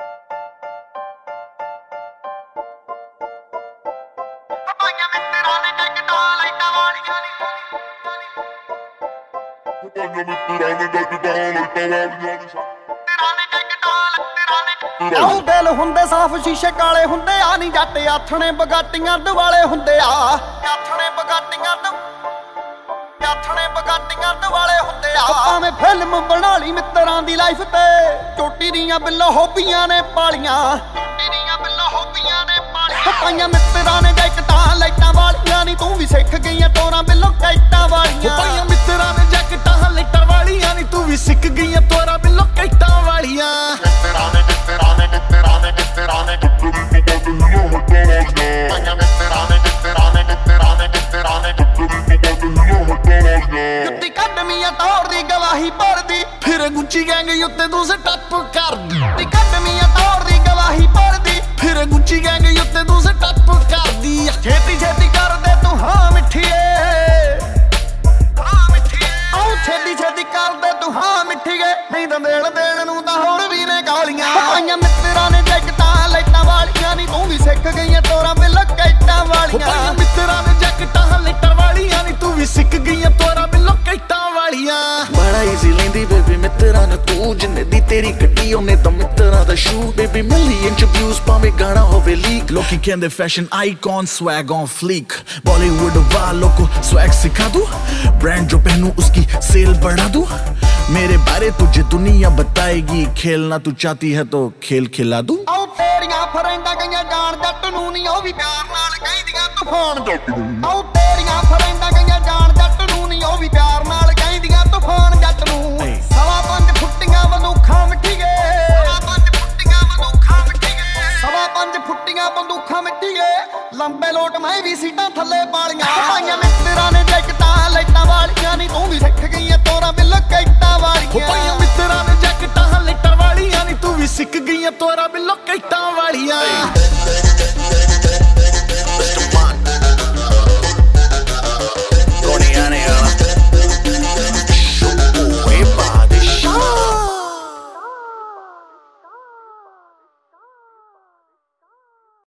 ਆਉ ਦਿਲ ਹੁੰਦੇ ਸਾਫ ਸ਼ੀਸ਼ੇ ਕਾਲੇ ਹੁੰਦੇ ਆ ਨੀ ਜੱਟ ਆਥਣੇ ਬਗਾਟੀਆਂ ਦਿਵਾਲੇ ਹੁੰਦੇ ਆ ਆਥਣੇ ਬਗਾਟੀਆਂ ਦਿਵਾਲੇ ਹੁੰਦੇ ਆ ਭਾਵੇਂ ਫਿਲਮ ਬਣਾ ਲਈ ਮਿੱਤਰਾਂ ਦੀ ਲਾਈਫ ਤੇ ਚੋਟੀ ਦੀਆਂ ਬਿੱਲੋ ਹੋਬੀਆਂ ਨੇ ਪਾਲੀਆਂ ਪਾਈਆਂ ਮਿੱਤਰਾਂ ਨੇ ਜੈਕਟਾਂ ਲਾਈਟਾਂ ਵਾਲੀਆਂ ਨੀ ਤੂੰ ਵੀ ਸਿੱਖ ਗਈਆਂ ਤੋਰਾਂ ਬਿੱਲੋ ਕੈਟਾਂ ਵਾਲੀਆਂ ਪਾਈਆਂ ਮਿੱਤਰਾਂ ਨੇ ਜੈਕਟਾਂ ਲਾਈਟਾਂ ਵਾਲੀਆਂ ਨੀ ਤੂੰ ਵੀ ਸਿੱਖ ਗਈਆਂ ਤੋਰਾਂ ਬਿੱਲੋ ਕੈਟਾਂ ਵਾਲੀਆਂ ਜੁੱਤੀ ਕੱਢਮੀਆਂ ਤੌਰ ਦੀ ਗਵਾਹੀ ਭਰਦੀ ਫਿਰ ਗੁੱਚੀ ਗੈਂਗ ਉੱਤੇ ਤੂੰ ਸਟੱਪ ਕਰਦੀ ਜੁੱਤੀ ਕੱਢਮੀਆਂ ਤੌਰ ਦੀ ਗਵਾਹੀ ਭਰਦੀ ਫਿਰ ਗੁੱਚੀ ਗੈਂਗ ਉੱਤੇ ਤੂੰ ਸਟੱਪ ਕਰਦੀ ਛੇਤੀ ਛੇਤੀ ਕਰ ਦੇ ਤੂੰ ਹਾਂ ਮਿੱਠੀਏ ਆਉ ਛੇਤੀ ਛੇਤੀ ਕਰ ਦੇ ਤੂੰ ਹਾਂ ਮਿੱਠੀਏ ਨਹੀਂ ਤਾਂ ਦੇਣ ਨੂੰ ਤਾਂ ਹੋਰ ਵੀ ਨੇ ਗਾਲੀਆਂ ਪਾਈਆਂ ਮਿੱਤਰਾਂ ਨੇ ਜੈਕਟਾਂ ਲਾਈਟਾਂ ਵਾਲੀਆਂ ਨੀ ਤੂੰ ਵੀ ਸਿੱਖ ਗਈਆਂ ਤੋਰਾਂ ਬਿੱਲੋ ਕੈਟਾਂ ਵਾਲੀਆਂ ਪਾਈਆਂ ਮਿੱਤਰਾਂ ਨੇ ਜੈਕਟਾਂ ਲਾਈਟਾਂ ਵਾਲੀਆਂ ਨੀ ਤੂੰ ਵੀ ਸਿੱਖ ਗਈਆਂ ਤੋਰਾਂ ਬਿੱਲੋ ਕੈਟਾਂ ਵਾਲੀਆਂ ਬੜਾ ਈਜ਼ੀ ਲੈਂਦੀ ਬੇਬੀ ਮਿੱਤਰਾਂ ਨੇ ਤੂੰ ਜਿੰਨੇ ਦੀ ਤੇਰੀ ਗੱਡੀ ਉਹਨੇ ਤਾਂ ਮਿੱਤਰਾਂ ਦਾ ਸ਼ੂ ਬੇਬੀ ਮਿਲੀਅਨ ਚ ਵਿਊਜ਼ ਭਾਵੇਂ ਗਾਣਾ ਹੋਵੇ ਲੀਕ ਲੋਕੀ ਕਹਿੰਦੇ fashion icon swag on fleek Bollywood वालों को स्वैग सिखा दूं ब्रांड जो पहनूं उसकी सेल बढ़ा दूं मेरे बारे तुझे दुनिया बताएगी खेलना तू चाहती है तो खेल खिला दूं ਆਉ ਤੇਰੀਆਂ ਫਰੈਂਡਾਂ ਗਈਆਂ ਜਾਣ ਜੱਟ ਨੂੰ ਨੀ ਉਹ ਵੀ ਪਿਆਰ ਨਾਲ ਕਹਿੰਦੀਆਂ ਤੂਫਾਨ ਜੱਟ ਨੂੰ ਆਉ ਤੇਰੀਆਂ ਫਰੈਂਡਾਂ ਗਈਆਂ ਜਾਣ ਜੱਟ ਨੂੰ ਨੀ ਉਹ ਵੀ ਪਿਆਰ ਨਾਲ ਕਹਿੰਦੀਆਂ ਤੂਫਾਨ ਜੱਟ ਨੂੰ 5.5 ਫੁੱਟੀਆਂ ਬੰਦੂਖਾਂ ਮਿੱਠੀਏ 5.5 ਫੁੱਟੀਆਂ ਬੰਦੂਖਾਂ ਮਿੱਠੀਏ ਲੰਬੇ ਲੋਟ ਮੈਂ ਵੀ ਸੀਟਾਂ ਥੱਲੇ ਪਾਲੀਆਂ ਪਾਈਆਂ ਮਿੱਤਰਾਂ ਨੇ ਜੈਕਟਾਂ ਲਾਈਟਾਂ ਵਾਲੀਆਂ ਨੀ ਤੂੰ ਵੀ ਸਿੱਖ ਗਈਆਂ ਤੋਰਾਂ ਬਿੱਲੋ ਕੈਟਾਂ ਵਾਲੀਆਂ ਪਾਈਆਂ ਮਿੱਤਰਾਂ ਨੇ ਜੈਕਟਾਂ ਲਾਈਟਾਂ ਵਾਲੀਆਂ ਨੀ ਤੂੰ ਵੀ ਸਿੱਖ ਗਈਆਂ ਤੋਰਾਂ ਬਿੱਲੋ ਕੈਟਾਂ ਵਾਲੀਆਂ